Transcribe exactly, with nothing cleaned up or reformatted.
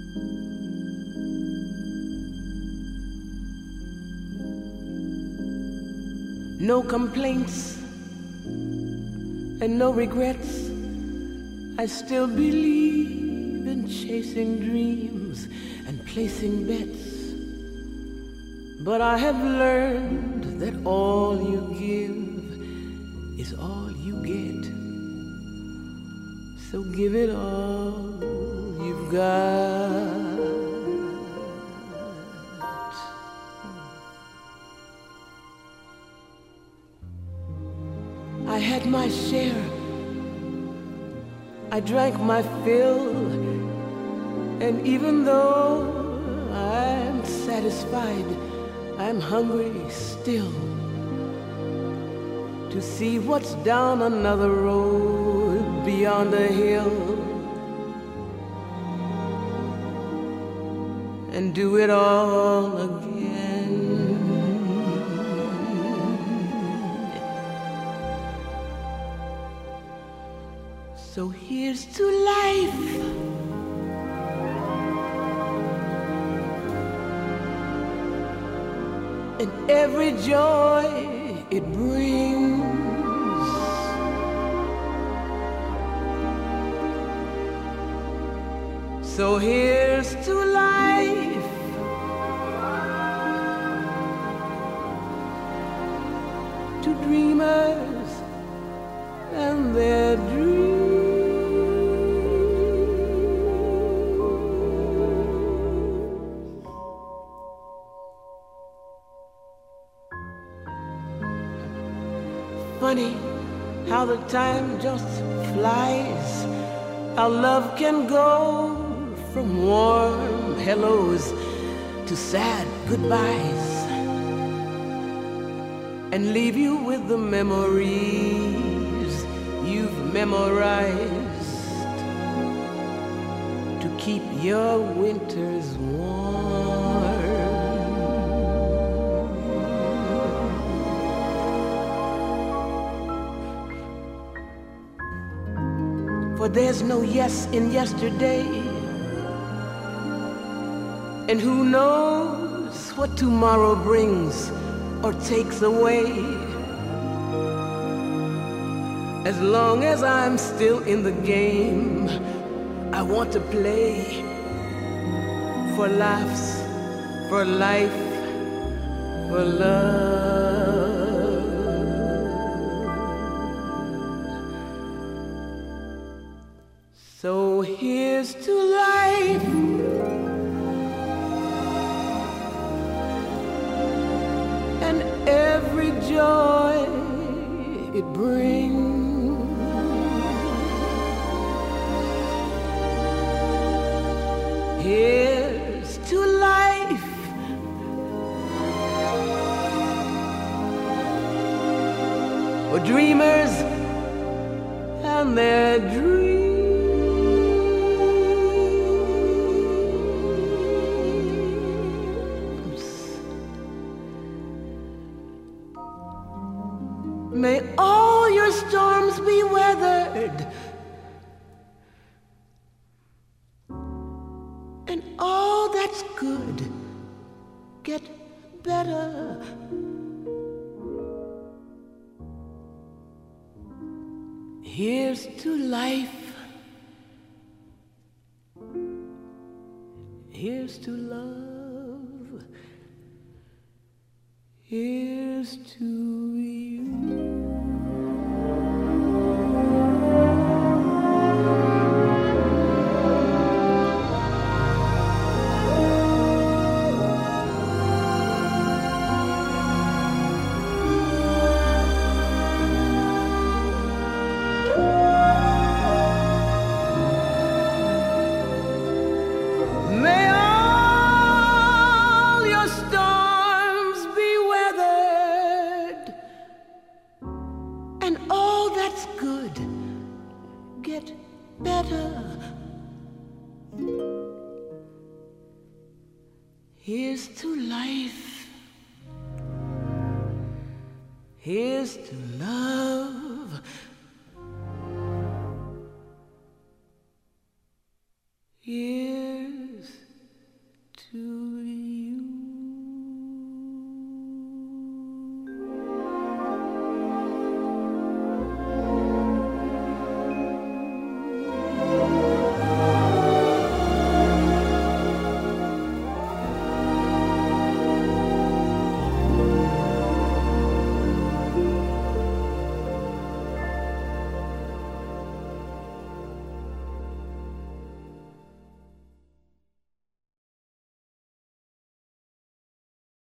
No complaints and no regrets. I still believe in chasing dreams and placing bets. But I have learned that all you give is all you get. So give it all you've got. I had my share, I drank my fill, and even though I'm satisfied, I'm hungry still to see what's down another road beyond a hill, and do it all again. So here's to life, and every joy it brings. So here's to life, to dreamers and their dreams. Funny how the time just flies. Our love can go from warm hellos to sad goodbyes, and leave you with the memories you've memorized to keep your winters warm. For there's no yes in yesterday, and who knows what tomorrow brings or takes away. As long as I'm still in the game, I want to play for laughs, for life, for love. So here's to life, and every joy it brings. Here's to life, for dreamers and their dreams. May all your storms be weathered, and all that's good get better. Here's to life, here's to love, here's to you. Here's to life, here's to love.